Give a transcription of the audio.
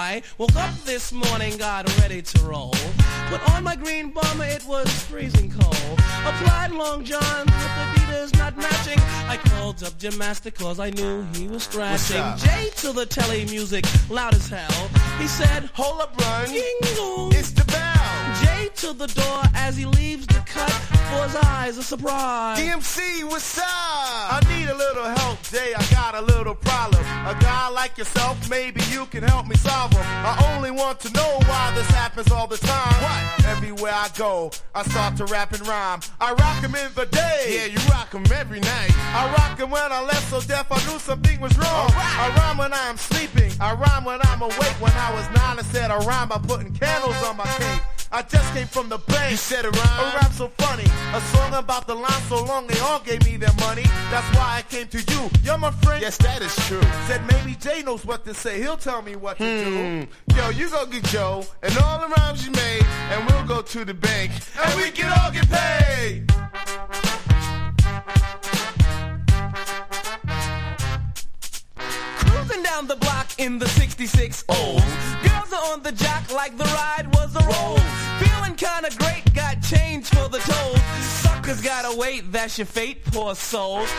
I woke up this morning, got ready to roll. Put on my green bomber, it was freezing cold. Applied Long John with Adidas not matching. I called up Jim Master cause I knew he was scratching. Jay to the telly music, loud as hell. He said, hold up, run. Jingle. It's the bell. Jay to the door as he leaves the cut. For his eyes, a surprise. DMC, what's up? I need a little help, Jay. I got a little problem. A guy like yourself, maybe you can help me solve them. I only want to know why this happens all the time. What? Everywhere I go, I start to rap and rhyme. I rock 'em in the day. Yeah, you rock 'em every night. I rock 'em when I left so deaf I knew something was wrong. Right. I rhyme when I'm sleeping. I rhyme when I'm awake. When I was 9, I said I rhyme by putting candles on my cake. I just came from the bank. You said a rhyme? A rhyme so funny. A song about the line so long they all gave me their money. That's why I came to you. You're my friend. Yes, that is true. Said maybe Jay knows what to say. He'll tell me what to do. Yo, you go get Joe and all the rhymes you made, and we'll go to the bank and we can all get paid. Cruising down the block in the 66 old. Girls are on the jock like the ride was a roll. Feeling kinda great, got change for the toll. Suckers gotta wait, that's your fate, poor soul.